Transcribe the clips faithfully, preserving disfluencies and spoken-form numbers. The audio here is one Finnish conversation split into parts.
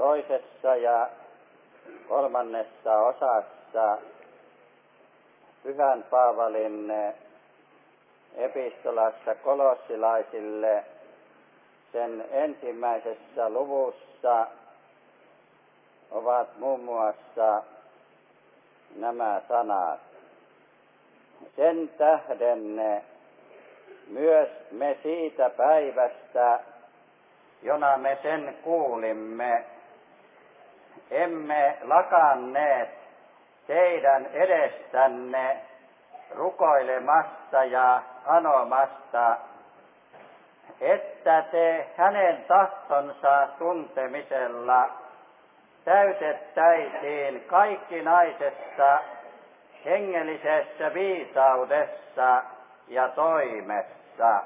toisessa ja kolmannessa osassa Pyhän Paavalin epistolassa kolossilaisille sen ensimmäisessä luvussa ovat muun muassa nämä sanat. Sen tähden myös me siitä päivästä, jona me sen kuulimme, emme lakanneet teidän edestänne rukoilemasta ja anomasta, että te hänen tahtonsa tuntemisella täytettäisiin kaikkinaisessa hengellisessä viisaudessa ja toimessa,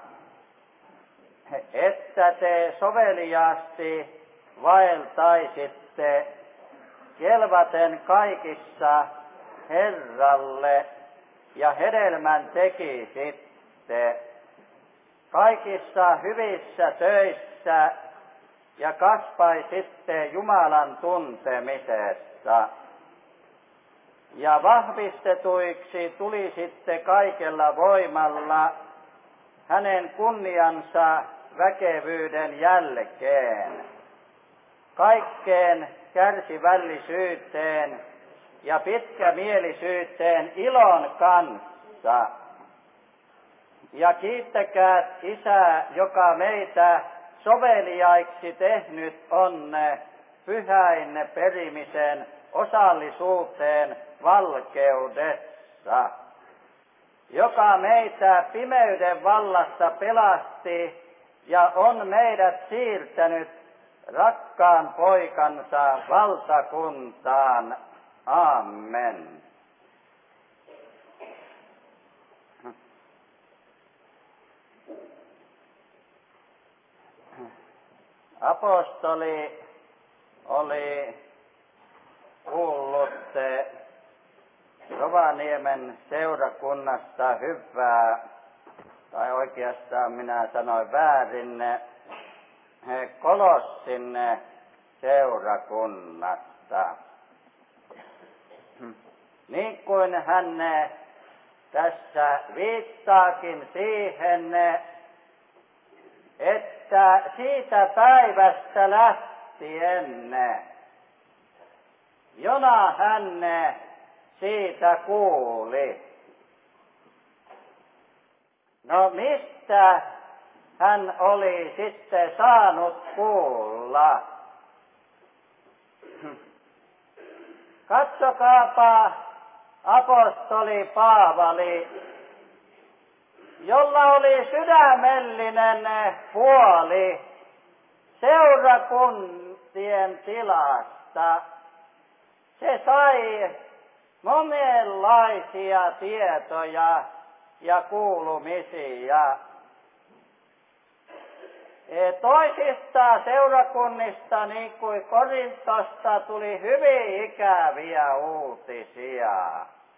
että te soveliaasti vaeltaisitte kelvaten kaikissa Herralle ja hedelmän tekisitte kaikissa hyvissä töissä ja kasvaisitte Jumalan tuntemisessa. Ja vahvistetuiksi tulisitte kaikella voimalla hänen kunniansa väkevyyden jälkeen, kaikkeen kärsivällisyyteen ja pitkämielisyyteen ilon kanssa. Ja kiittäkää Isää, joka meitä soveliaiksi tehnyt on pyhäin perimisen osallisuuteen valkeudessa, joka meitä pimeyden vallasta pelasti ja on meidät siirtänyt rakkaan poikansa valtakuntaan. Amen. Apostoli oli kuullut Rovaniemen seurakunnasta hyvää, tai oikeastaan minä sanoin väärin, Kolossin seurakunnasta. Niin kuin hän tässä viittaakin siihen, että siitä päivästä lähtien, jona hän siitä kuuli. No mistä hän oli sitten saanut kuulla? Katsokaapa apostoli Paavali, jolla oli sydämellinen huoli seurakuntien tilasta. Se sai monenlaisia tietoja ja kuulumisia. Toisista seurakunnista, niin kuin Korintosta, tuli hyvin ikäviä uutisia.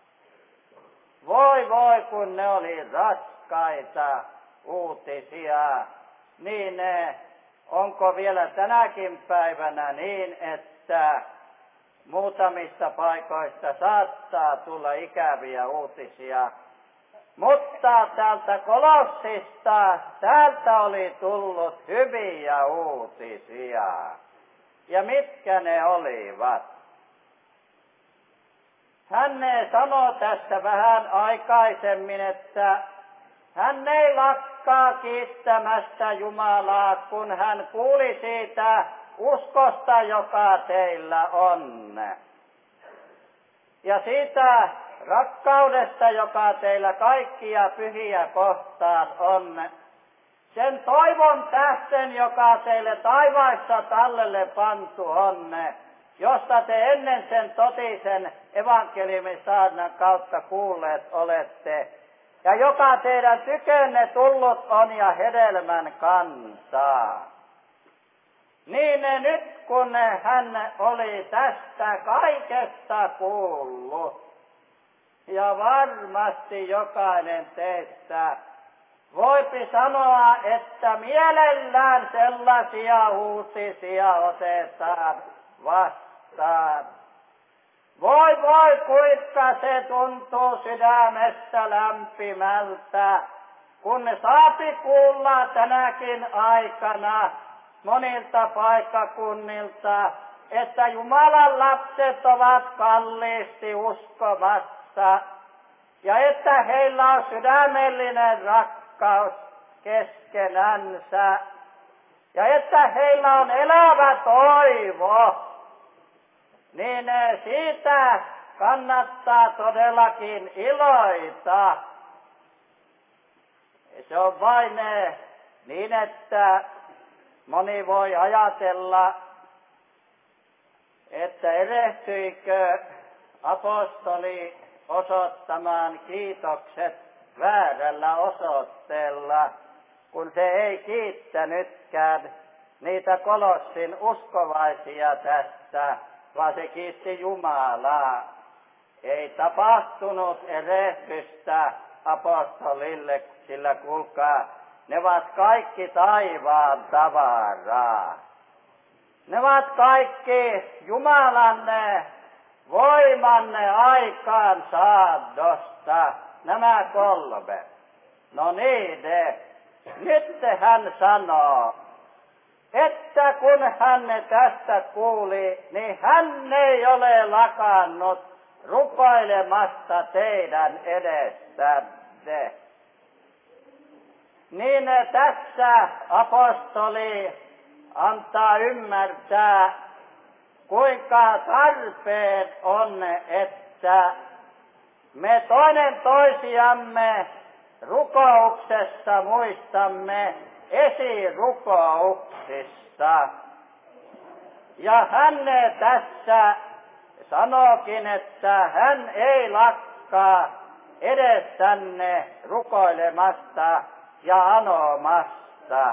Voi voi, kun ne oli raskaita uutisia, niin onko vielä tänäkin päivänä niin, että muutamista paikoista saattaa tulla ikäviä uutisia. Mutta täältä Kolossista, täältä oli tullut hyviä uutisia. Ja mitkä ne olivat? Hän sanoi tässä vähän aikaisemmin, että hän ei lakkaa kiittämästä Jumalaa, kun hän kuuli siitä uskosta, joka teillä on. Ja siitä rakkaudesta, joka teillä kaikkia pyhiä kohtaan on. Sen toivon tähten, joka teille taivaissa tallelle pantu on, josta te ennen sen totisen evankeliumin saarnan kautta kuulleet olette, ja joka teidän tykönne tullut on ja hedelmän kansaa. Niin nyt kun hän oli tästä kaikesta kuullut, ja varmasti jokainen teistä voipi sanoa, että mielellään sellaisia uutisia otetaan vastaan. Voi voi, kuinka se tuntuu sydämestä lämpimältä, kun ne saapi kuulla tänäkin aikana monilta paikkakunnilta, että Jumalan lapset ovat kalliisti uskomassa ja että heillä on sydämellinen rakkaus keskenänsä ja että heillä on elävä toivo, niin siitä kannattaa todellakin iloita. Se on vain niin, että moni voi ajatella, että erehtyikö apostoli osoittamaan kiitokset väärällä osoitteella, kun se ei kiittänytkään niitä Kolossin uskovaisia tästä, vaan se kiitti Jumalaa. Ei tapahtunut erehtystä apostolille, sillä kuulkaa, ne ovat kaikki taivaan tavaraa. Ne ovat kaikki Jumalan voiman aikaan saaddosta, nämä kolme. No niin, nyt hän sanoo, että kun hän tästä kuuli, niin hän ei ole lakannut rukoilemasta teidän edessänne. Niin tässä apostoli antaa ymmärtää, kuinka tarpeen on, että me toinen toisiamme rukouksessa muistamme esirukouksista. Ja hän tässä sanookin, että hän ei lakkaa edessänne rukoilemasta ja anomasta.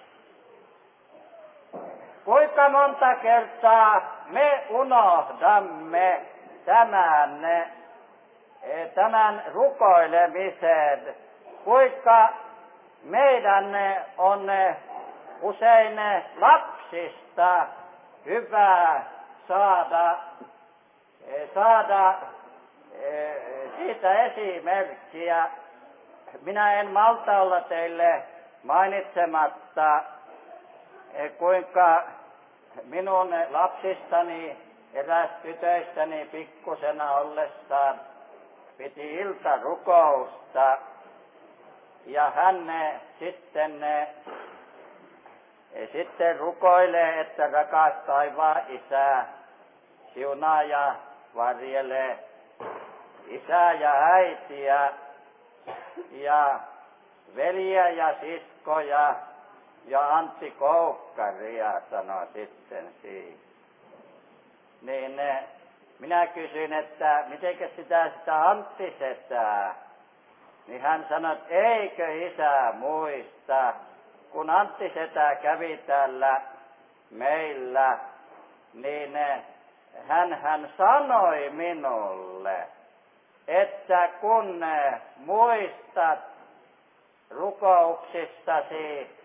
Kuinka monta kertaa me unohdamme tämän, tämän rukoilemisen, kuinka meidän on usein lapsista hyvä saada, saada siitä esimerkkiä. Minä en malta olla teille mainitsematta, kuinka minun lapsistani, eräs tytöistäni pikkusena ollessaan piti iltarukousta. Ja hän sitten, sitten rukoilee, että rakas taivaan Isä, siunaa ja varjelee isää ja äitiä ja veljiä ja siskoja ja Antti Koukkaria, sanoi sitten siinä. Niin minä kysyin, että mitenkä sitä sitä Antti setää? Niin hän sanoi, että eikö isä muista, kun Antti setä kävi täällä meillä, niin hän, hän sanoi minulle, että kun muistat rukouksissasi,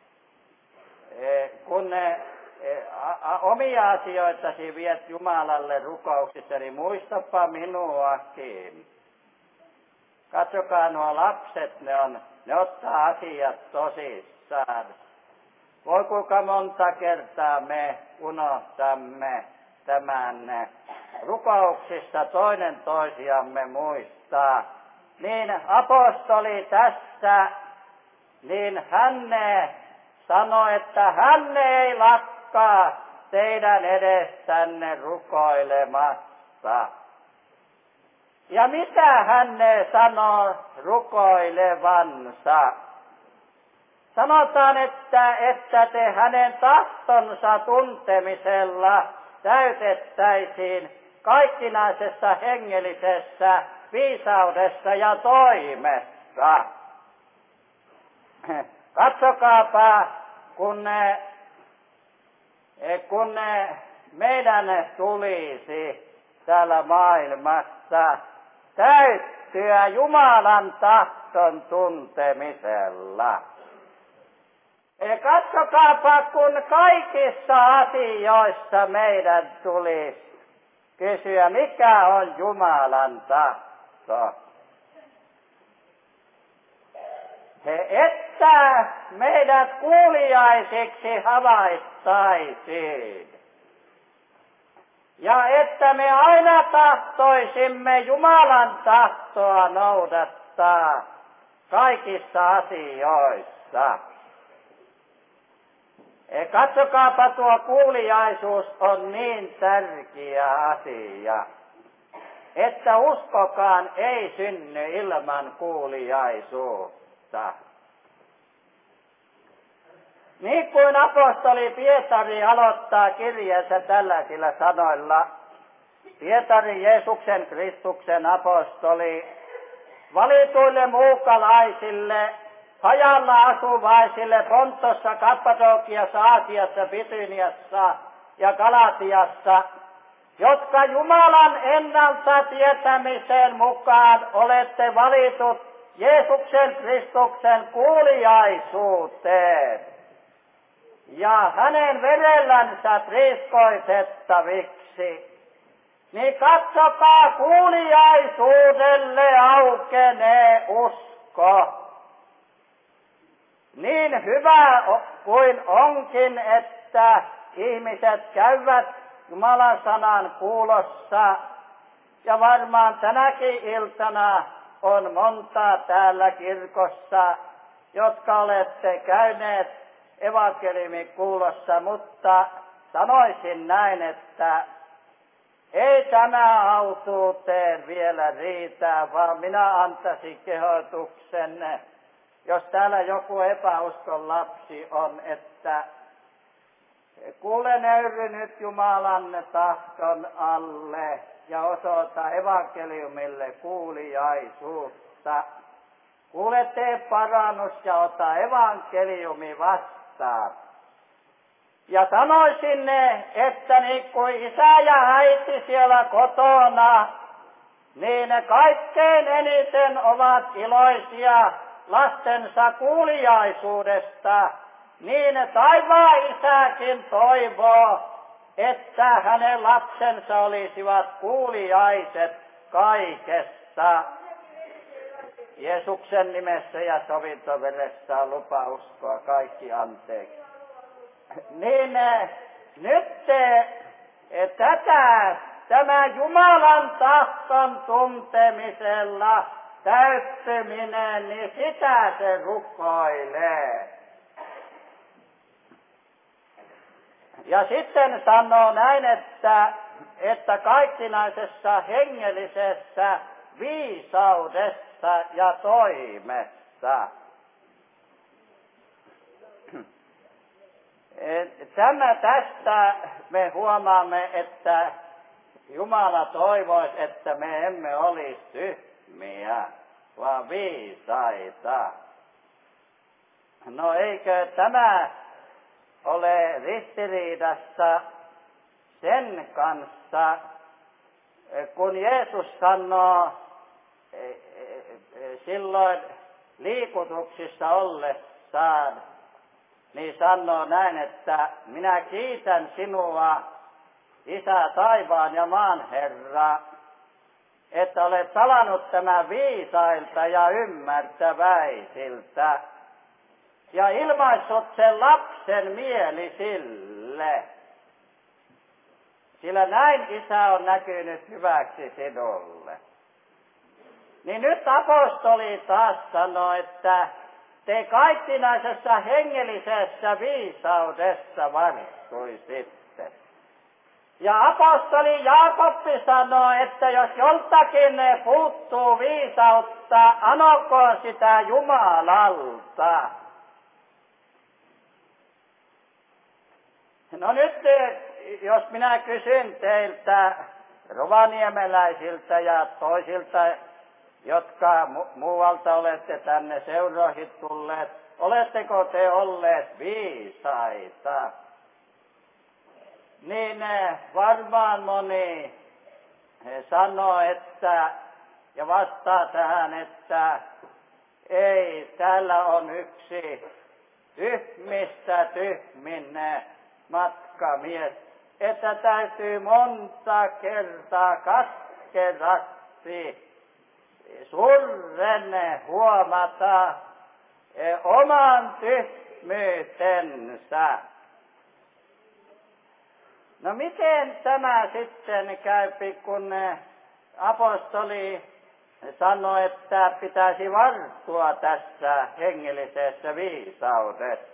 kun omia asioitasi viet Jumalalle rukouksissa, niin muistapa minuakin. Katsokaa nuo lapset, ne, on, ne ottaa asiat tosissaan. Voi kuinka monta kertaa me unohtamme tämän rukouksissa toinen toisiamme muistaa. Niin apostoli tässä, niin hän sanoi, että hän ei lakkaa teidän edessänne rukoilemasta. Ja mitä hän sanoo rukoilevansa? Sanotaan, että, että te hänen tahtonsa tuntemisella täytettäisiin kaikkinaisessa hengellisessä viisaudessa ja toimessa. Katsokaapa, kun, kun meidän tulisi täällä maailmassa täyttyä Jumalan tahton tuntemisella. Katsokaapa, kun kaikissa asioissa meidän tulisi kysyä, mikä on Jumalan tahto. He, että meidät kuuliaisiksi havaittaisiin. Ja että me aina tahtoisimme Jumalan tahtoa noudattaa kaikissa asioissa. Katsokaapa, tuo kuuliaisuus on niin tärkeä asia, että uskokaan ei synny ilman kuuliaisuutta. Niin kuin apostoli Pietari aloittaa kirjeensä tällaisilla sanoilla. Pietari, Jeesuksen Kristuksen apostoli, valituille muukalaisille, hajalla asuvaisille Pontossa, Kappadokiassa, Aasiassa, Bityniassa ja Galatiassa, jotka Jumalan ennalta tietämisen mukaan olette valitut Jeesuksen Kristuksen kuuliaisuuteen ja hänen verellänsä riiskoitettaviksi, niin katsokaa, kuuliaisuudelle aukenee usko. Niin hyvä kuin onkin, että ihmiset käyvät Jumalan sanan kuulossa, ja varmaan tänäkin iltana on monta täällä kirkossa, jotka olette käyneet evankeliumin kuulossa, mutta sanoisin näin, että ei tämä autuuteen vielä riitä, vaan minä antaisin kehotuksen, jos täällä joku epäuskon lapsi on, että kuule nöyry nyt Jumalan tahton alle ja osoita evankeliumille kuuliaisuutta. Kuule, tee parannus ja ota evankeliumi vastaan. Ja sanoisin ne, että niin kuin isä ja äiti siellä kotona, niin ne kaikkein eniten ovat iloisia lastensa kuuliaisuudesta, niin taivaan isäkin toivoo, että hänen lapsensa olisivat kuuliaiset kaikesta. Jeesuksen nimessä ja sovintoveressä on lupa uskoa kaikki anteeksi. Niin nyt tätä, tämä Jumalan tahton tuntemisella täyttyminen, niin sitä se rukoilee. Ja sitten sanoo näin, että, että kaikkinaisessa hengellisessä viisaudessa ja toimessa. Tämä tästä me huomaamme, että Jumala toivoisi, että me emme olisi tyhmiä, vaan viisaita. No eikö tämä ole ristiriidassa sen kanssa, kun Jeesus sanoo silloin liikutuksissa ollessaan, niin sanoo näin, että minä kiitän sinua, Isä taivaan ja maan Herra, että olet salannut tämän viisailta ja ymmärtäväisiltä ja ilmaissut sen lapsen mieli sille. Sillä näin Isä on näkynyt hyväksi sinulle. Niin nyt apostoli taas sanoo, että te kaikkinaisessa hengellisessä viisaudessa varttuisitte. Ja apostoli Jaakobbi sanoo, että jos joltakin puuttuu viisautta, anokoon sitä Jumalalta. No nyt, jos minä kysyn teiltä rovaniemeläisiltä ja toisilta, jotka mu- muualta olette tänne seuroihin tulleet, oletteko te olleet viisaita? Niin varmaan moni sanoo, että, ja vastaa tähän, että ei, täällä on yksi tyhmistä tyhmin matkamies, että täytyy monta kertaa katkeraksi surren huomata oman tyhmyytensä. No miten tämä sitten käypi, kun apostoli sanoi, että pitäisi varttua tässä hengellisessä viisaudessa?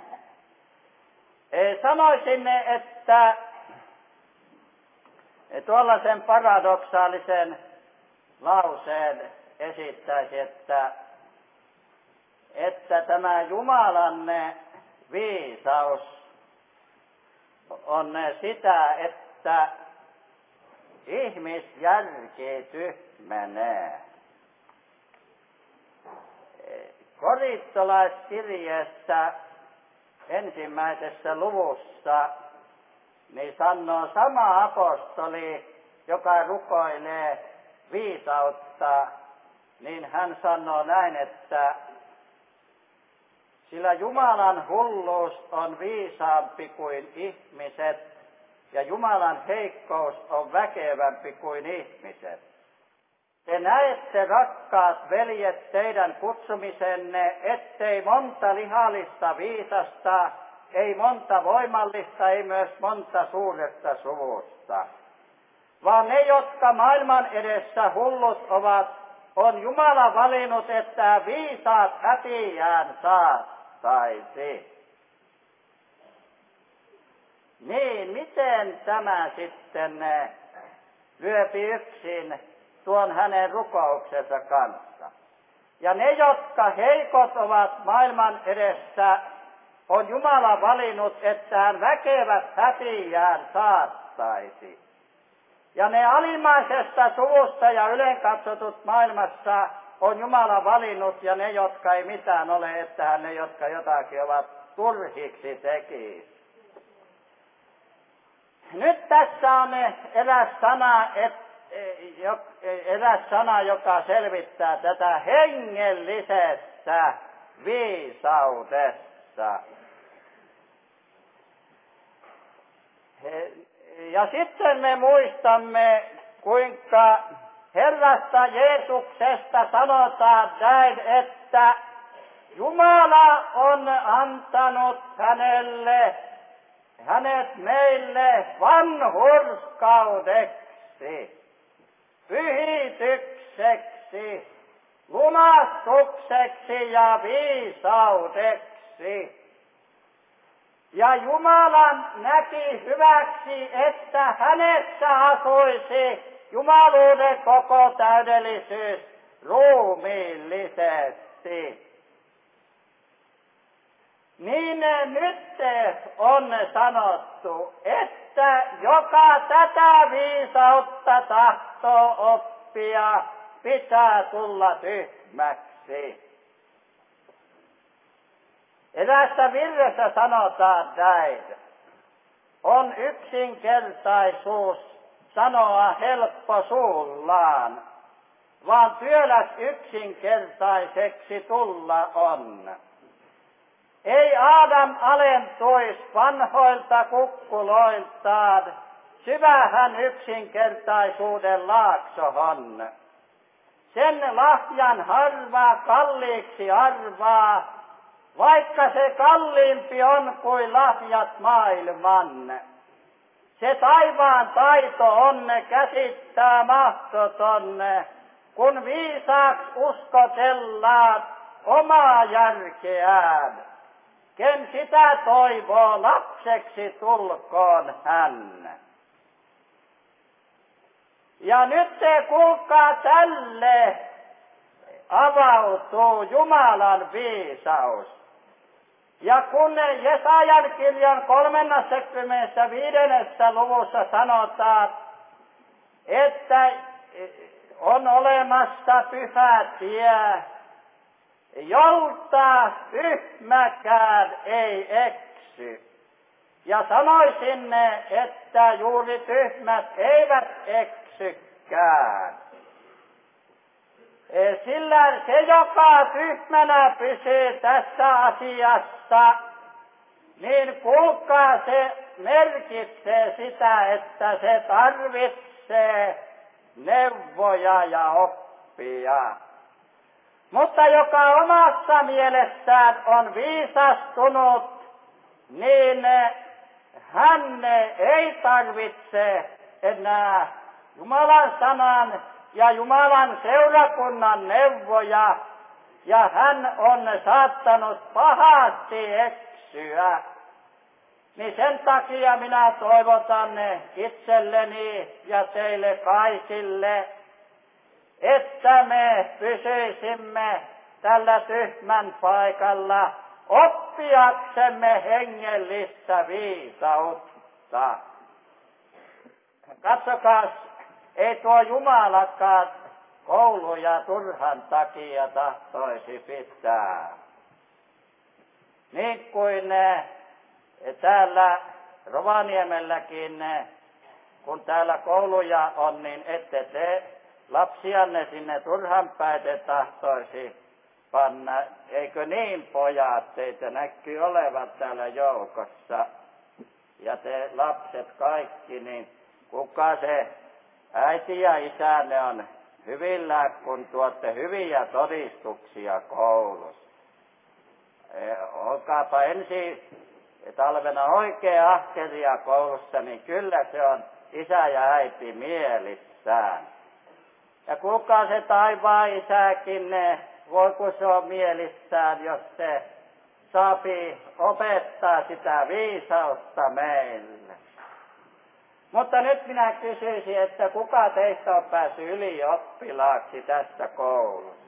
Sanoisin, että tuollaisen paradoksaalisen lauseen esittäisi, että, että tämä Jumalan viisaus on sitä, että ihmisjärki tyhmenee. Korintolaiskirjeessä ensimmäisessä luvussa niin sanoo sama apostoli, joka rukoilee viisautta, niin hän sanoo näin, että sillä Jumalan hulluus on viisaampi kuin ihmiset, ja Jumalan heikkous on väkevämpi kuin ihmiset. Te näette, rakkaat veljet, teidän kutsumisenne, ettei monta lihallista viisasta, ei monta voimallista, ei myös monta suuresta suvusta. Vaan ne, jotka maailman edessä hullut ovat, on Jumala valinnut, että viisaat hätiään saattaisi. Niin, miten tämä sitten lyöpi yksin tuon hänen rukouksensa kanssa? Ja ne, jotka heikot ovat maailman edessä, on Jumala valinnut, että hän väkevät hätiään saattaisi. Ja ne alimmaisesta suvusta ja ylenkatsotut maailmassa on Jumala valinnut, ja ne, jotka ei mitään ole, että hän ne, jotka jotakin ovat, turhiksi tekisi. Nyt tässä on eräs sana, et, eräs sana, joka selvittää tätä hengellisestä viisaudesta. Ja sitten me muistamme, kuinka Herrasta Jeesuksesta sanotaan näin, että Jumala on antanut hänelle, hänet meille vanhurskaudeksi, pyhitykseksi, lunastukseksi ja viisaudeksi. Ja Jumala näki hyväksi, että hänessä asuisi jumaluuden koko täydellisyys ruumiillisesti. Niin nyt on sanottu, että joka tätä viisautta tahtoo oppia, pitää tulla tyhmäksi. Eräässä virressä sanotaan näin: on yksinkertaisuus sanoa helppo suullaan, vaan työläs yksinkertaiseksi tulla on. Ei Aadam alentuisi vanhoilta kukkuloiltaan syvähän yksinkertaisuuden laaksohon. Sen lahjan harvaa kalliiksi arvaa, vaikka se kalliimpi on kuin lahjat maailman. Se taivaan taito on käsittää mahdoton, kun viisaaksi uskotellaan omaa järkeään. Ken sitä toivoo, lapseksi tulkoon hän. Ja nyt te kuulkaa, tälle avautuu Jumalan viisaus. Ja kun Jesajan kirjan kolmannessakymmenennessäviidennessä luvussa sanotaan, että on olemassa pyhä tie, jolta tyhmäkään ei eksy. Ja sanoisin, että juuri tyhmät eivät eksykään. Sillä se, joka tyhmänä pysyy tässä asiassa, niin kuulkaa, se merkitsee sitä, että se tarvitsee neuvoja ja oppia. Mutta joka omassa mielessään on viisastunut, niin hän ei tarvitse enää Jumalan sanan ja Jumalan seurakunnan neuvoja, ja hän on saattanut pahasti eksyä. Niin sen takia minä toivotan itselleni ja teille kaikille, että me pysyisimme tällä tyhmän paikalla oppiaksemme hengellistä viisautta. Katsokaa, ei tuo Jumalakaan kouluja turhan takia tahtoisi pitää. Niin kuin täällä Rovaniemelläkin, kun täällä kouluja on, niin ette te lapsianne sinne turhan päite tahtoisi panna. Eikö niin, pojat, teitä näkyy olevan täällä joukossa. Ja te lapset kaikki, niin kuka se äiti ja isänne on hyvillä, kun tuotte hyviä todistuksia koulussa. Olkaapa ensi talvena oikein ahkeria koulussa, niin kyllä se on isä ja äiti mielissään. Ja kuulkaa, se taivaan isäkin, voi kun se on mielissään, jos se saapi opettaa sitä viisautta meille. Mutta nyt minä kysyisin, että kuka teistä on päässyt ylioppilaaksi tässä koulussa?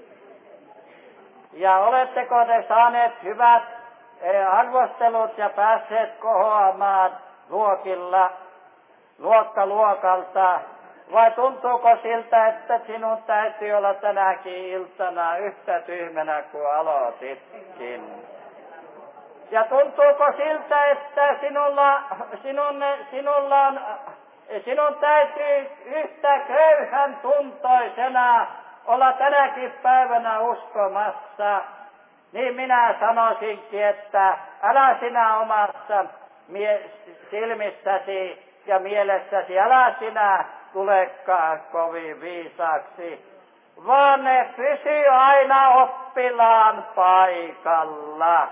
Ja oletteko te saaneet hyvät arvostelut ja päässeet kohoamaan luokilla, luokka luokalta? Vai tuntuuko siltä, että sinun täytyy olla tänäkin iltana yhtä tyhmänä kuin aloititkin? Ja tuntuuko siltä, että sinulla, sinun, sinulla on, sinun täytyy yhtä köyhän tuntoisena olla tänäkin päivänä uskomassa? Niin minä sanoisinkin, että älä sinä omassa mie- silmissäsi ja mielessäsi, älä sinä tulekaan kovin viisaaksi, vaan ne pysyy aina oppilaan paikalla.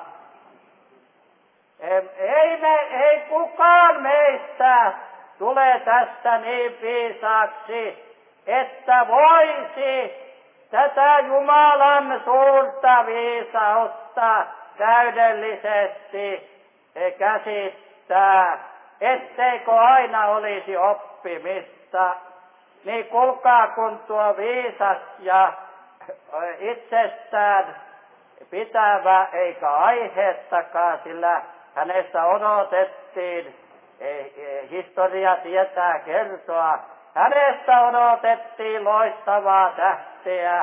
Ei, me, ei kukaan meistä tule tästä niin viisaaksi, että voisi tätä Jumalan suurta viisautta täydellisesti käsittää, etteikö aina olisi oppimista. Niin kuulkaa, kun tuo viisas ja itsestään pitävä eikä aiheettakaan, sillä hänestä odotettiin, historia tietää kertoa, hänestä odotettiin loistavaa tähteä,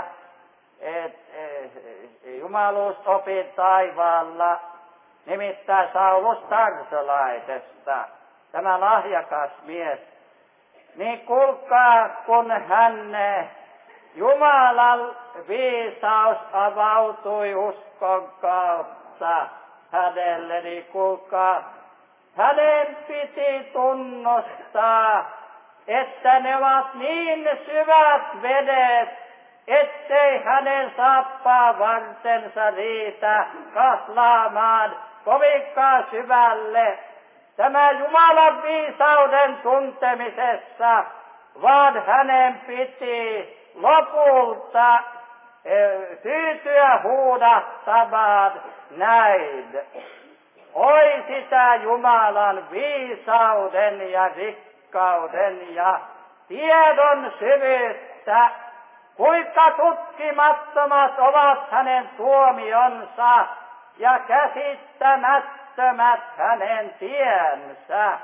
jumaluusopin taivaalla, nimittäin Saulus Tarsolaisesta, tämä lahjakas mies. Niin kuulkaa, kun hän Jumalan viisaus avautui uskon kautta hänelle, niin kuulkaa, hänen piti tunnustaa, että ne ovat niin syvät vedet, ettei hänen saappaa vartensa riitä kahlaamaan kovinkaan syvälle tämä Jumalan viisauden tuntemisessa, vaan hänen piti lopulta tyytyä huudattamaan näin. Oi sitä Jumalan viisauden ja rikkauden ja tiedon syvyyttä, kuinka tutkimattomat ovat hänen tuomionsa ja käsittämättömät hänen tiensä.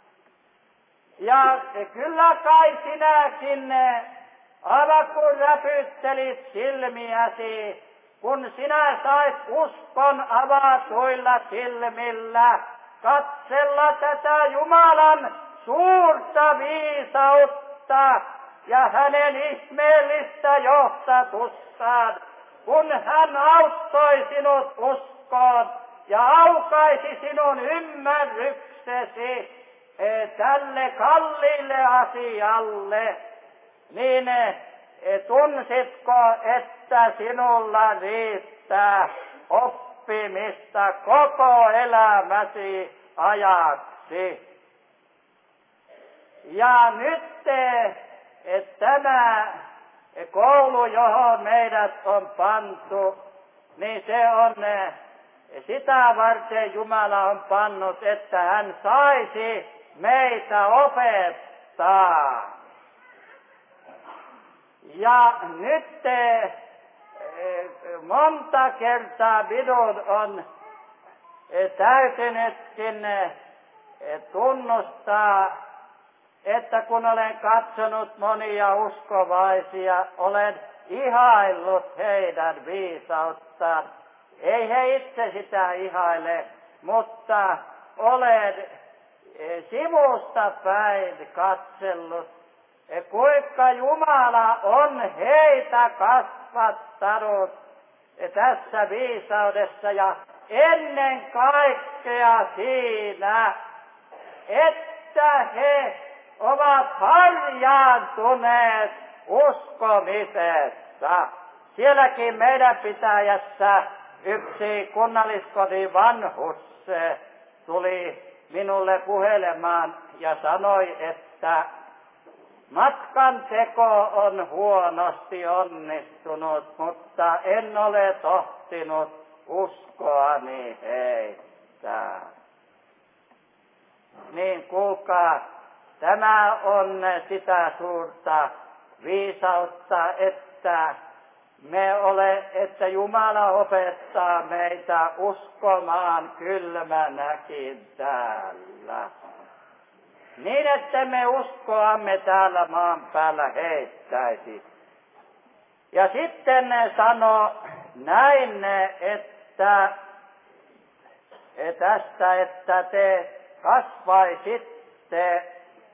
Ja kyllä kai sinäkin, aivan kun räpyttelit silmiäsi, kun sinä sait uskon avatuilla silmillä katsella tätä Jumalan suurta viisautta ja hänen ihmeellistä johtatustaan, kun hän auttoi sinut uskoon ja aukaisi sinun ymmärryksesi tälle kalliille asialle, niin tunsitko, että sinulla riittää oppimista koko elämäsi ajaksi? Ja nyt tämä koulu, johon meidät on pantu, niin se on sitä varten Jumala on pannut, että hän saisi meitä opettaa. Ja nyt monta kertaa minun on täytynytkin tunnustaa, että kun olen katsonut monia uskovaisia, olen ihaillut heidän viisauttaan. Ei he itse sitä ihaile, mutta olen sivusta päin katsellut, kuinka Jumala on heitä kasvattanut tässä viisaudessa ja ennen kaikkea siinä, että he ovat harjaantuneet uskomisessa. Sielläkin meidän pitäjässä yksi kunnalliskodin vanhus tuli minulle puhelemaan ja sanoi, että matkan teko on huonosti onnistunut, mutta en ole tohtinut uskoani heitä. Niin kuulkaa, tämä on sitä suurta viisautta, että me ole, että Jumala opettaa meitä uskomaan kylmänäkin täällä. Niin, että me uskoamme täällä maan päällä heittäisi. Ja sitten ne sanoo näin, että tästä, että te kasvaisitte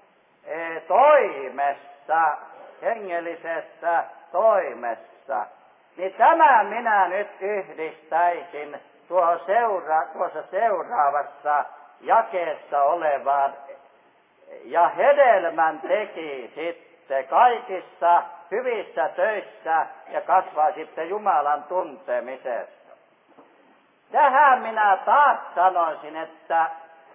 toimessa, hengellisessä toimessa. Niin tämä minä nyt yhdistäisin tuohon seura- tuossa seuraavassa jakeessa olevaan. Ja hedelmän teki sitten kaikissa hyvissä töissä ja kasvaa sitten Jumalan tuntemisessa. Tähän minä taas sanoisin, että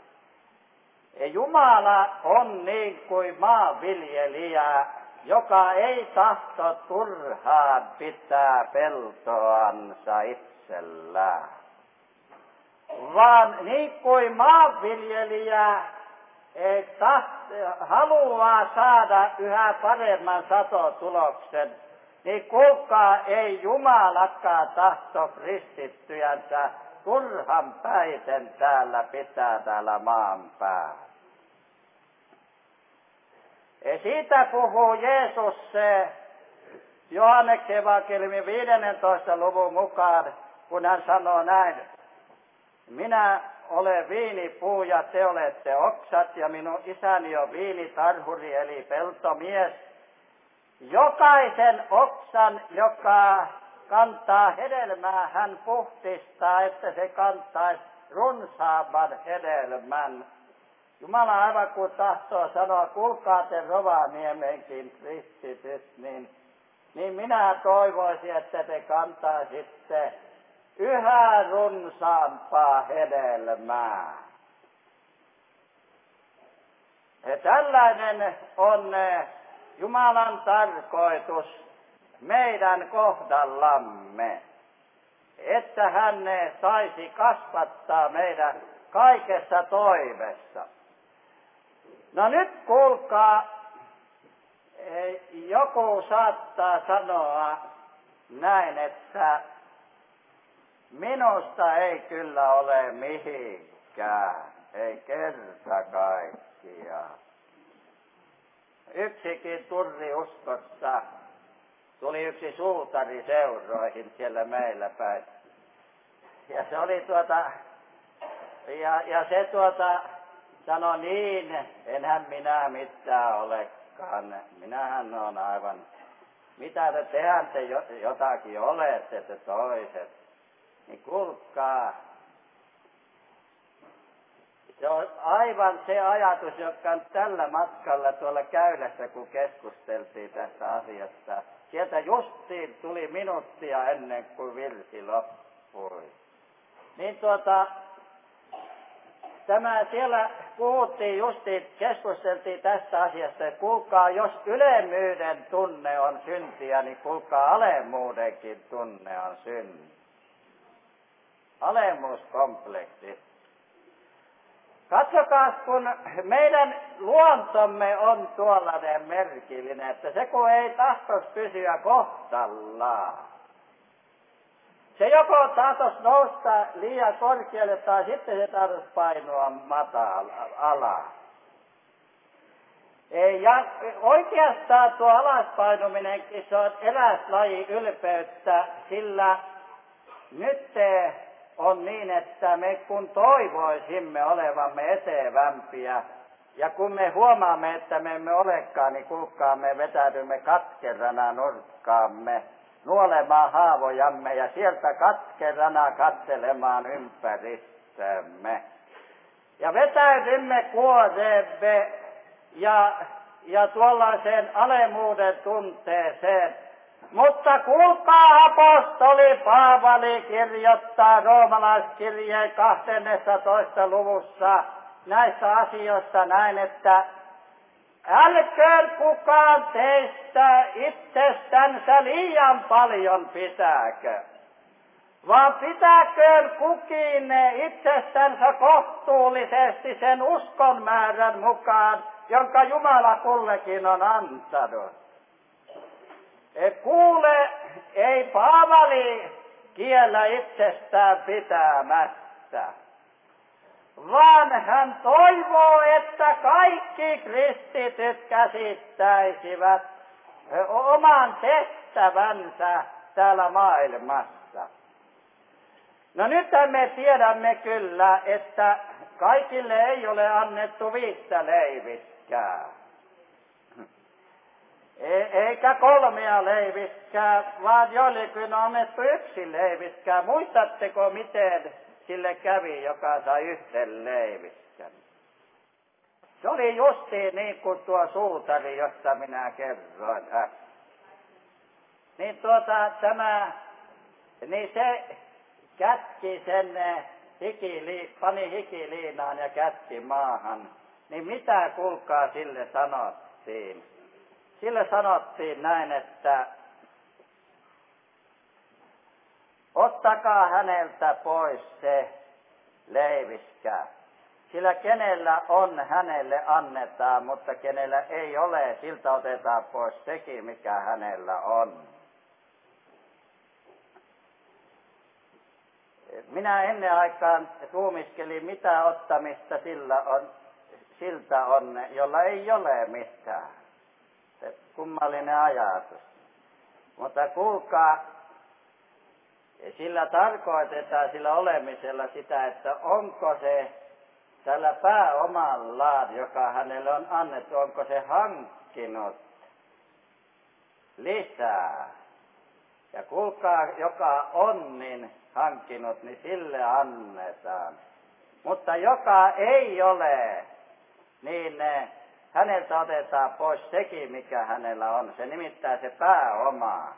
Jumala on niin kuin maanviljelijä, joka ei tahto turhaan pitää peltoansa itsellään. Vaan niin kuin maanviljelijä haluaa saada yhä paremman satotuloksen, niin kuulkaa, ei Jumalakaan tahto kristittyjänsä turhan päiten täällä pitää täällä maan päällä. Ja siitä puhuu Jeesus se Johanneksen evankeliumin viidennentoista luvun mukaan, kun hän sanoo näin: minä olen viinipuu ja te olette oksat ja minun isäni on viinitarhuri eli peltomies. Jokaisen oksan, joka kantaa hedelmää, hän puhdistaa, että se kantaisi runsaamman hedelmän. Jumala aivan kuin tahtoo sanoa, kuulkaa te Rovaniemenkin kristityt, niin, niin minä toivoisin, että te kantaisitte yhä runsaampaa hedelmää. Ja tällainen on Jumalan tarkoitus meidän kohdallamme, että hän saisi kasvattaa meidän kaikessa toivessa. No nyt kuulkaa, joku saattaa sanoa näin, että minusta ei kyllä ole mihinkään, ei kerta kaikkiaan. Yksikin turri uskossa tuli yksi suutari seuroihin siellä meillä päin. Ja se oli tuota, ja, ja se tuota sanoi niin, enhän minä mitään ole ollenkaan. Minähän on aivan, mitä te tehän te jotakin olette te toiset. Niin kuulkaa, se on aivan se ajatus, joka on tällä matkalla tuolla Käylässä, kun keskusteltiin tästä asiasta. Sieltä justiin tuli minuuttia ennen kuin virsi loppui. Niin tuota, tämä siellä puhuttiin justiin, keskusteltiin tästä asiasta, että kuulkaa, jos ylemmyyden tunne on syntiä, niin kuulkaa, alemmuudenkin tunne on synti. Alemmuuskompleksi. Katsokaa, kun meidän luontomme on tuollainen merkillinen, että se kun ei tahtoisi pysyä kohtallaan. Se joko tahtoisi nousta liian korkealle tai sitten se tahtoisi painua matala alas. Ja oikeastaan tuo alaspainuminenkin se on eräs laji ylpeyttä, sillä nyt on niin, että me kun toivoisimme olevamme etevämpiä, ja kun me huomaamme, että me emme olekaan, niin kuulkaa, me vetäydymme katkerana nurkkaamme, nuolemaan haavojamme ja sieltä katkerana katselemaan ympäristömme. Ja vetäydymme kuoreemme ja, ja tuollaiseen alemmuuden tunteeseen. Mutta kuulkaa, apostoli Paavali kirjoittaa roomalaiskirjeen kahdennessatoista luvussa näistä asioista näin, että älköön kukaan teistä itsestänsä liian paljon pitääkö, vaan pitäköön kukin itsestänsä kohtuullisesti sen uskon määrän mukaan, jonka Jumala kullekin on antanut. Kuule, ei Paavali kiellä itsestään pitämättä, vaan hän toivoo, että kaikki kristityt käsittäisivät oman tehtävänsä täällä maailmassa. No nythän me tiedämme kyllä, että kaikille ei ole annettu viittä leiviskää. Eikä kolmea leiviskää, vaan joillekin on annettu yksi leiviskää. Muistatteko, miten sille kävi, joka sai yhden leiviskän? Se oli justiin niin kuin tuo suutari, josta minä kerroin äsken. Niin tuota, tämä, niin se kätki sen, hikili, pani hikiliinaan ja kätki maahan. Niin mitä, kuulkaa, sille sanottiin? Sille sanottiin näin, että ottakaa häneltä pois se leiviskä, sillä kenellä on, hänelle annetaan, mutta kenellä ei ole, siltä otetaan pois sekin, mikä hänellä on. Minä ennen aikaan tuumiskelin, mitä ottamista sillä on, siltä on, jolla ei ole mitään. Se kummallinen ajatus. Mutta kuulkaa, sillä tarkoitetaan sillä olemisella sitä, että onko se tällä pääomallaan, joka hänelle on annettu, onko se hankkinut lisää. Ja kuulkaa, joka on niin hankkinut, niin sille annetaan. Mutta joka ei ole, niin häneltä otetaan pois sekin, mikä hänellä on. Se nimittäin se pääoma.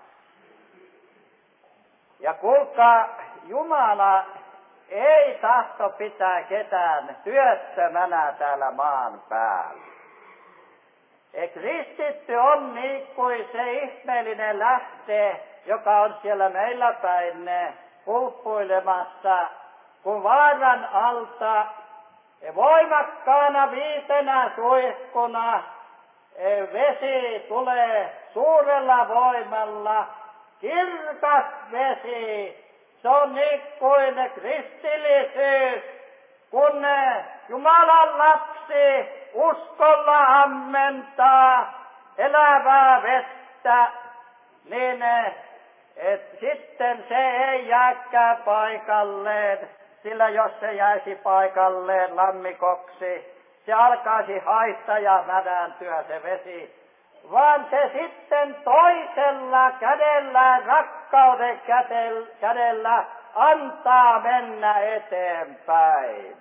Ja kuulkaa, Jumala ei tahto pitää ketään työttömänä täällä maan päällä. Ja kristitty on niin kuin se ihmeellinen lähtee, joka on siellä meillä päin pulppuilemassa, kun vaaran alta voimakkaana viitenä suihkuna vesi tulee suurella voimalla, kirkas vesi. Se on niin kuin kristillisyys, kun Jumalan lapsi uskolla ammentaa elävää vettä, niin et sitten se ei jääkään paikalleen, sillä jos se jäisi paikalleen lammikoksi, se alkaisi haista ja mädäntyä se vesi. vaan se sitten toisella kädellä, rakkauden kädellä, antaa mennä eteenpäin.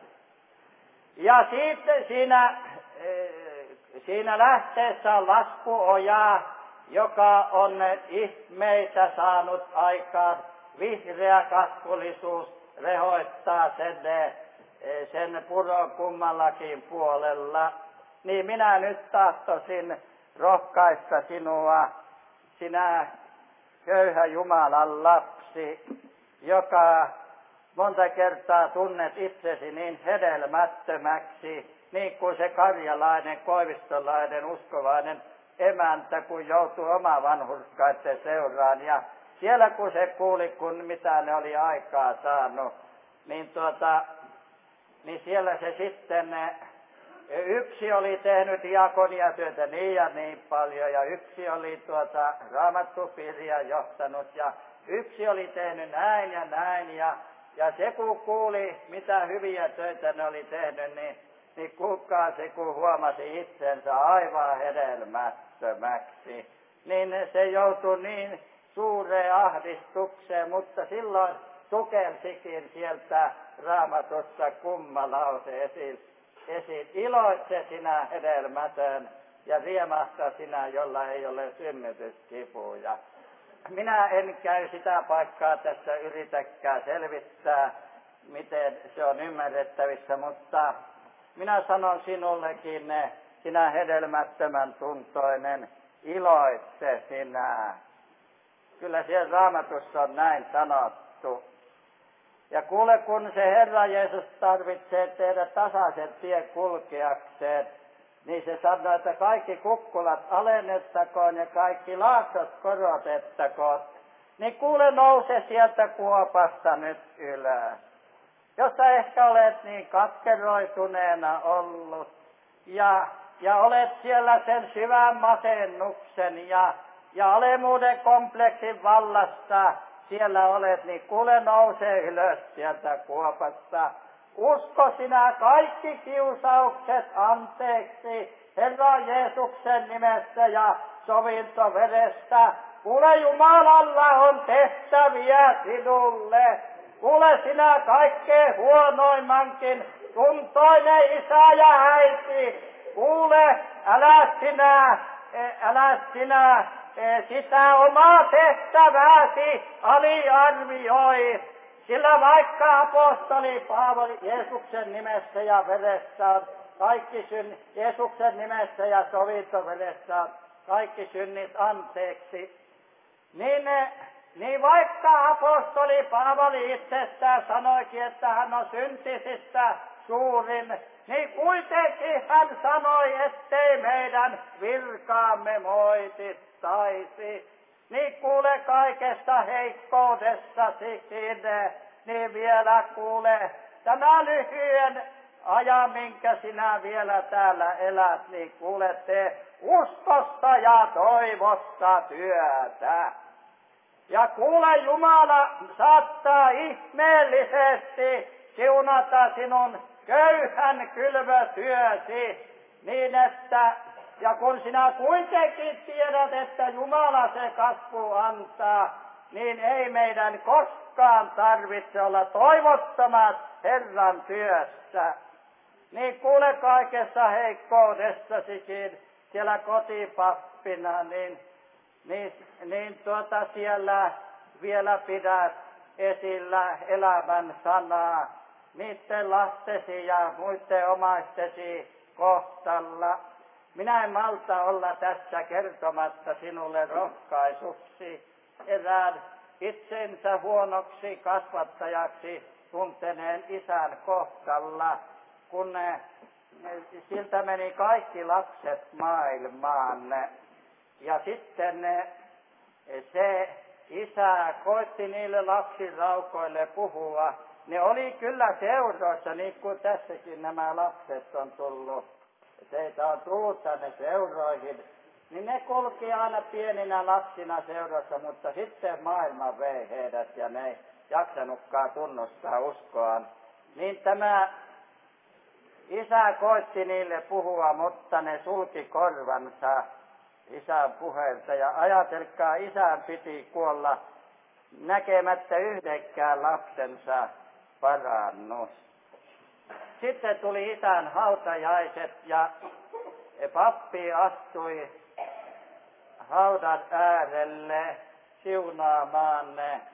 Ja sitten siinä, siinä lähteessä on laskuoja, joka on ihmeitä saanut aikaan. Vihreä kasvullisuus rehoittaa sen, sen puron kummallakin puolella. Niin minä nyt tahtoisin rohkaista sinua, sinä köyhä Jumalan lapsi, joka monta kertaa tunnet itsesi niin hedelmättömäksi, niin kuin se karjalainen, koivistolainen, uskovainen emäntä, kun joutuu oma vanhurskaiden seuraan. Ja siellä kun se kuuli, kun mitä ne oli aikaa saanut, niin, tuota, niin siellä se sitten, yksi oli tehnyt diakoniatyötä niin ja niin paljon, ja yksi oli tuota raamattupiiriä johtanut, ja yksi oli tehnyt näin ja näin, ja, ja se kun kuuli, mitä hyviä töitä ne oli tehnyt, niin, niin kuulkaa se, kun huomasi itsensä aivan hedelmättömäksi, niin se joutui niin suureen ahdistukseen, mutta silloin tukelsikin sieltä Raamatusta kumma lause esiin. esiin. Iloitse sinä hedelmätön ja riemahta sinä, jolla ei ole synnytyskipuja. Minä en käy sitä paikkaa tässä yritäkään selvittää, miten se on ymmärrettävissä, mutta minä sanon sinullekin, sinä hedelmättömän tuntoinen, iloitse sinä. Kyllä siellä Raamatussa on näin sanottu. Ja kuule, kun se Herra Jeesus tarvitsee tehdä tasaisen tien kulkeakseen, niin se sanoo, että kaikki kukkulat alennettakoon ja kaikki laaksot korotettakoon. Niin kuule, nouse sieltä kuopasta nyt ylös. Jos sä ehkä olet niin katkeroituneena ollut ja, ja olet siellä sen syvän masennuksen ja, ja alemuuden kompleksin vallassa, siellä olet, niin kuule, nouse ylös sieltä kuopasta. Usko sinä kaikki kiusaukset anteeksi Herra Jeesuksen nimessä ja sovintoverestä. Kuule, Jumalalla on tehtäviä sinulle. Kuule, sinä kaikkein huonoimmankin tuntoinen isä ja äiti. Kuule, älä sinä, älä sinä sitä omaa tehtävääsi aliarvioi. Sillä vaikka apostoli Paavali Jeesuksen nimessä ja veressä on kaikki synnit, Jeesuksen nimessä ja sovintoveressä on kaikki synnit anteeksi, niin, niin vaikka apostoli Paavali itsestään sanoikin, että hän on syntisistä suurin, niin kuitenkin hän sanoi, ettei meidän virkaamme moitittaisi. Niin kuule, kaikesta heikkoudessasikin, niin vielä kuule, tämä lyhyen ajan, minkä sinä vielä täällä elät, niin kuule, tee uskosta ja toivosta työtä. Ja kuule, Jumala saattaa ihmeellisesti siunata sinun köyhän kylvötyösi, niin että, ja kun sinä kuitenkin tiedät, että Jumala se kasvu antaa, niin ei meidän koskaan tarvitse olla toivottomat Herran työssä. Niin kuule, kaikessa heikkoudessasikin siellä kotipappina, niin, niin, niin tuota siellä vielä pidät esillä elämän sanaa niiden lastesi ja muiden omaistesi kohtalla. Minä en malta olla tässä kertomatta sinulle rohkaisuksi erään itsensä huonoksi kasvattajaksi tunteneen isän kohtalla, kun ne, ne, siltä meni kaikki lapset maailmaan. Ja sitten ne, se isä koitti niille lapsiraukoille puhua. Ne oli kyllä seuroissa, niin kuin tässäkin nämä lapset on tullut. Teitä on tullut tänne seuroihin, niin ne kulki aina pieninä lapsina seurassa, mutta sitten maailma vei heidät ja ne ei jaksanutkaan tunnustaa uskoaan. Niin tämä isä koitti niille puhua, mutta ne sulki korvansa, isän puheilta. Ja ajatelkaa, isän piti kuolla näkemättä yhdenkään lapsensa parannus. Sitten tuli isän hautajaiset ja pappi astui haudan äärelle siunaamaan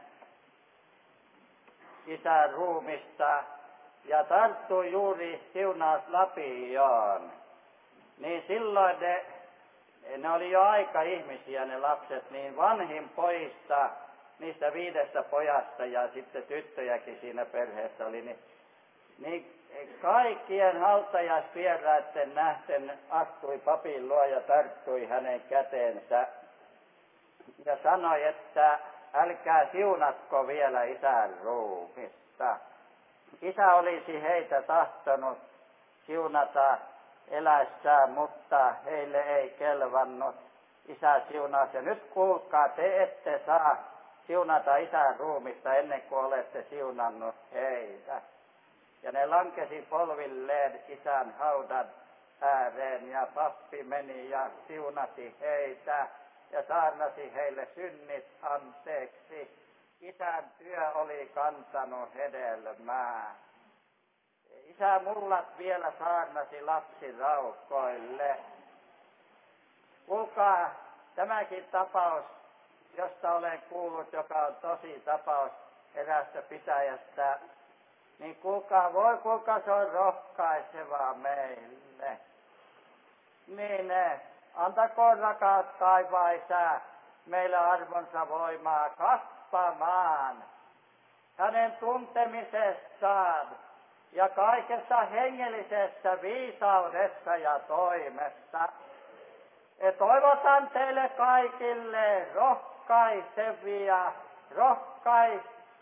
isän ruumista ja tarttui juuri siunauslapioon. Niin silloin ne, ne oli jo aika ihmisiä ne lapset, niin vanhin pojista, niistä viidestä pojasta ja sitten tyttöjäkin siinä perheessä oli, niin, niin kaikkien hautajaisvieraiden nähten astui papin luo ja tarttui hänen käteensä ja sanoi, että älkää siunatko vielä isän ruumista. Isä olisi heitä tahtonut siunata eläessään, mutta heille ei kelvannut. Isä siunasi. Ja nyt kuulkaa, te ette saa siunata isän ruumista ennen kuin olette siunannut heitä. Ja ne lankesi polvilleen isän haudan ääreen ja pappi meni ja siunasi heitä ja saarnasi heille synnit anteeksi. Isän työ oli kantanut hedelmää. Isä mullat vielä saarnasi lapsiraukoille. Kuulkaa, tämäkin tapaus, josta olen kuullut, joka on tosi tapaus erästä pitäjästä, niin kuulkaa, voi kuinka se on rohkaisevaa meille. Niin antakoon rakas taivaan Isä meille arvonsa voimaa kasvamaan hänen tuntemisessaan ja kaikessa hengellisessä viisaudessa ja toimessa. Ja toivotan teille kaikille rohkaisevia, rohkais,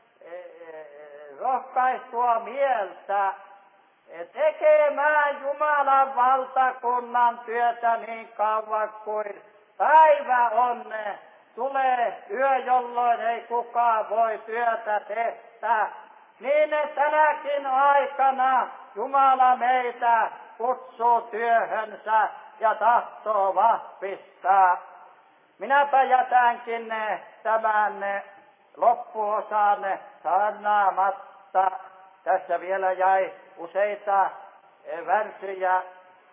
rohkaistua mieltä tekemään Jumalan valtakunnan työtä niin kauan kuin päivä on. Tulee yö, jolloin ei kukaan voi työtä tehdä. Niin tänäkin aikana Jumala meitä kutsuu työhönsä ja tahtoo vahvistaa. Minäpä jätänkin tämän loppuosan saarnaamatta. Tässä vielä jäi useita värsyjä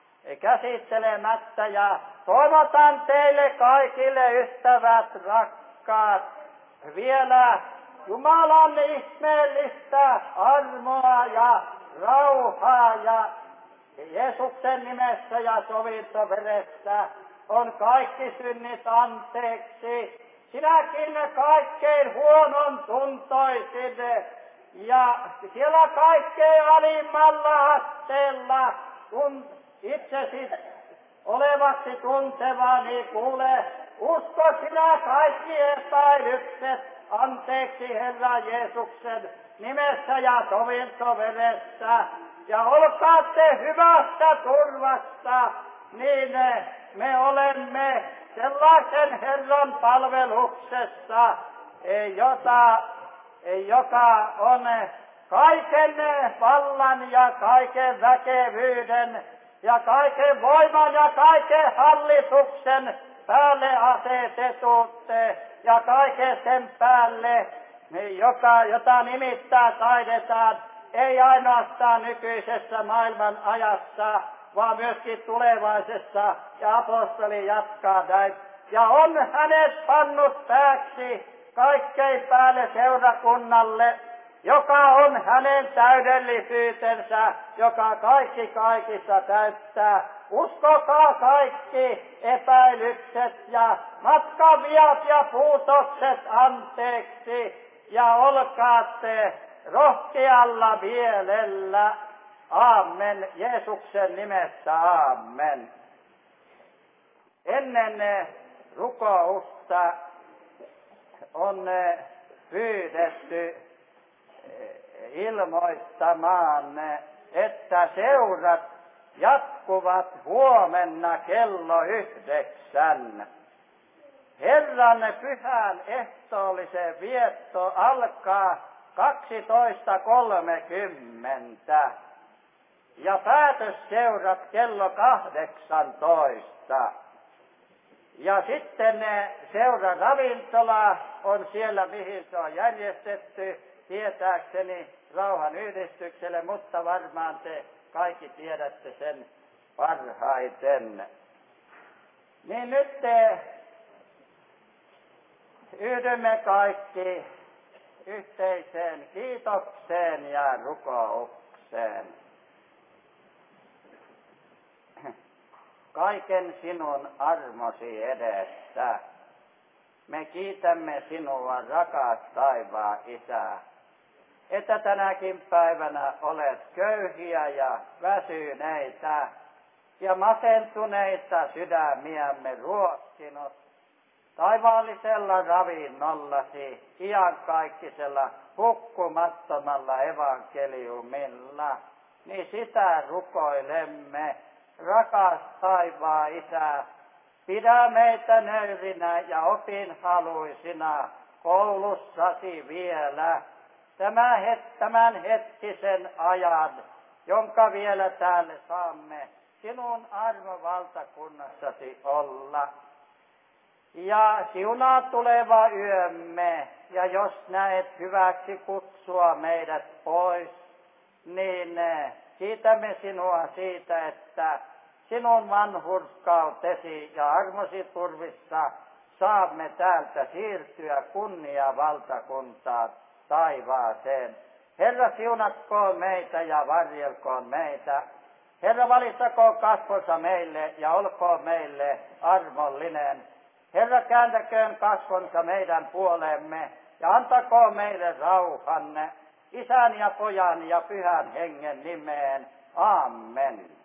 käsittelemättä ja toivotan teille kaikille ystävät rakkaat vielä Jumalan ihmeellistä armoa ja rauhaa ja Jeesuksen nimessä ja sovintoveressä on kaikki synnit anteeksi. Sinäkin kaikkein huonon tuntoisin ja siellä kaikkein alimmalla asteella, kun itsesi olevaksi tunteva, niin kuule, usko sinä kaikki epäilykset anteeksi Herran Jeesuksen nimessä ja sovintoveressä. Ja olkaatte hyvässä turvassa, niin me olemme sellaisen Herran palveluksessa, jota, joka on kaiken vallan ja kaiken väkevyyden ja kaiken voiman ja kaiken hallituksen päälle asetetut ja kaiken sen päälle, joka, jota nimittää taidetaan, ei ainoastaan nykyisessä maailman ajassa, vaan myöskin tulevaisessa, ja apostoli jatkaa näin. Ja on hänet pannut pääksi kaikkein päälle seurakunnalle, joka on hänen täydellisyytensä, joka kaikki kaikissa täyttää. Uskokaa kaikki epäilykset ja matkaviat ja puutokset anteeksi, ja olkaatte rohkealla mielellä. Aamen. Jeesuksen nimessä aamen. Ennen rukousta on pyydetty ilmoittamaan, että seurat jatkuvat huomenna kello yhdeksän. Herran pyhän ehtoollisen vietto alkaa kaksitoista kolmekymmentä ja päätösseurat kello kahdeksantoista. Ja sitten seura ravintola on siellä, mihin se on järjestetty, tietääkseni rauhan yhdistykselle, mutta varmaan te kaikki tiedätte sen parhaiten. Niin nyt te yhdymme kaikki yhteiseen kiitokseen ja rukoukseen. Kaiken sinun armosi edessä. Me kiitämme sinua, rakas taivaan Isä, että tänäkin päivänä olet köyhiä ja väsyneitä ja masentuneita sydämiämme ruokkinut taivaallisella ravinnollasi, iankaikkisella hukkumattomalla evankeliumilla, niin sitä rukoilemme. Rakas taivaan Isä, pidä meitä nöyrinä ja opinhaluisina koulussasi vielä tämän, het- tämän hetkisen ajan, jonka vielä täällä saamme sinun armovaltakunnassasi olla. Ja siunaa tuleva yömme, ja jos näet hyväksi kutsua meidät pois, niin kiitämme sinua siitä, että sinun vanhurskautesi ja armosi turvissa saamme täältä siirtyä kunniavaltakuntaan taivaaseen. Herra, siunatkoon meitä ja varjelkoon meitä. Herra, valittakoon kasvonsa meille ja olkoon meille armollinen. Herra, kääntäköön kasvonsa meidän puolemme ja antakoon meille rauhanne. Isän ja Pojan ja Pyhän Hengen nimeen. Amen.